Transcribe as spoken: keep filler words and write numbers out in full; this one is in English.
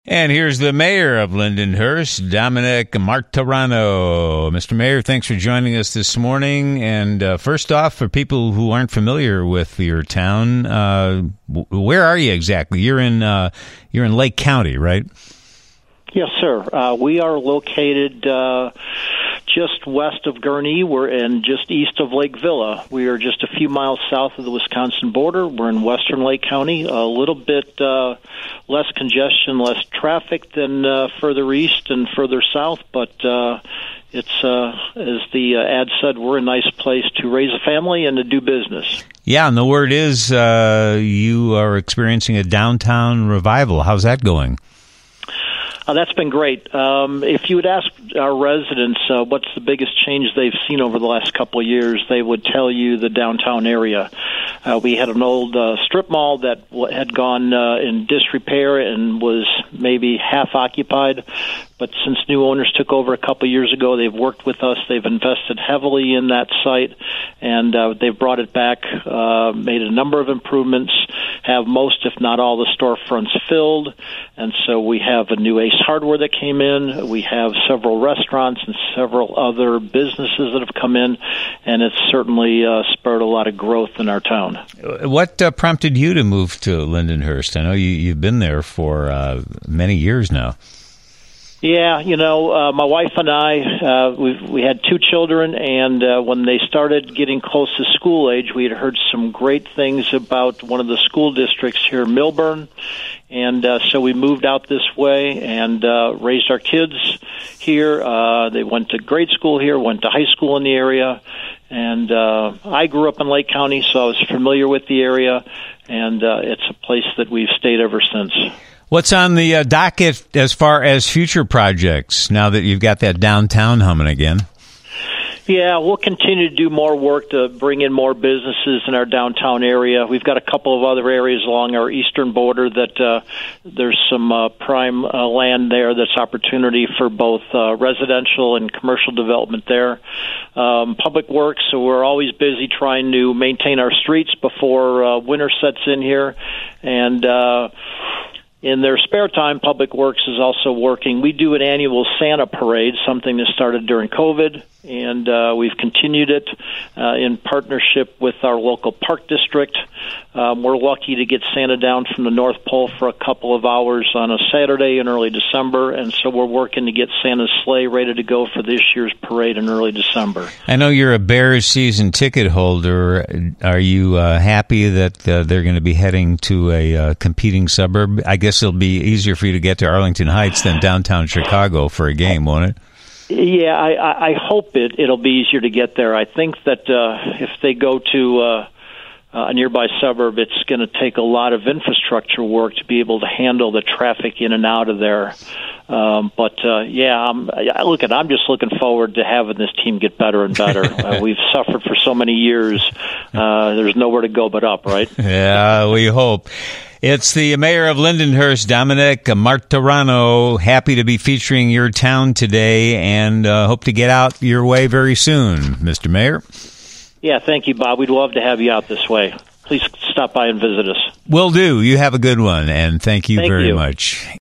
And here's the mayor of Lindenhurst, Dominic Martorano. Mister Mayor, thanks for joining us this morning. And uh, first off, for people who aren't familiar with your town, uh, where are you exactly? You're in uh, you're in Lake County, right? Yes, sir. Uh, we are located uh, just west of Gurnee. We're in just east of Lake Villa. We are just a few miles south of the Wisconsin border. We're in western Lake County, a little bit uh, less congestion, less traffic than uh, further east and further south, but uh, it's, uh, as the uh, ad said, we're a nice place to raise a family and to do business. Yeah, and the word is uh, you are experiencing a downtown revival. How's that going? Uh, that's been great. Um, if you would ask our residents uh, what's the biggest change they've seen over the last couple of years, they would tell you the downtown area. Uh, we had an old uh, strip mall that w- had gone uh, in disrepair and was maybe half occupied. But since new owners took over a couple of years ago, they've worked with us. They've invested heavily in that site, and uh, they've brought it back, uh, made a number of improvements, have most, if not all, the storefronts filled. And so we have a new Ace Hardware that came in. We have several restaurants and several other businesses that have come in, and it's certainly uh, spurred a lot of growth in our town. What uh, prompted you to move to Lindenhurst? I know you, you've been there for uh, many years now. Yeah, you know, uh, my wife and I, uh, we we had two children, and uh, when they started getting close to school age, we had heard some great things about one of the school districts here, Millburn, and uh, so we moved out this way and uh, raised our kids here. Uh, they went to grade school here, went to high school in the area, and uh, I grew up in Lake County, so I was familiar with the area, and uh, it's a place that we've stayed ever since. What's on the uh, docket as far as future projects now that you've got that downtown humming again? Yeah, we'll continue to do more work to bring in more businesses in our downtown area. We've got a couple of other areas along our eastern border that uh, there's some uh, prime uh, land there that's opportunity for both uh, residential and commercial development there. Um, public works, so we're always busy trying to maintain our streets before uh, winter sets in here. And uh in their spare time, Public Works is also working. We do an annual Santa parade, something that started during COVID, and uh, we've continued it uh, in partnership with our local park district. Um, we're lucky to get Santa down from the North Pole for a couple of hours on a Saturday in early December, and so we're working to get Santa's sleigh ready to go for this year's parade in early December. I know you're a Bears season ticket holder. Are you uh, happy that uh, they're going to be heading to a uh, competing suburb? I guess it'll be easier for you to get to Arlington Heights than downtown Chicago for a game, won't it? Yeah, I, I hope it, it'll be easier to get there. I think that uh, if they go to uh, a nearby suburb, it's going to take a lot of infrastructure work to be able to handle the traffic in and out of there. Um, but, uh, yeah, I'm, I, look, at, I'm just looking forward to having this team get better and better. uh, we've suffered for so many years. Uh, there's nowhere to go but up, right? Yeah, we hope. It's the mayor of Lindenhurst, Dominic Martorano. Happy to be featuring your town today, and uh, hope to get out your way very soon, Mister Mayor. Yeah, thank you, Bob. We'd love to have you out this way. Please stop by and visit us. Will do. You have a good one, and thank you thank very you. much.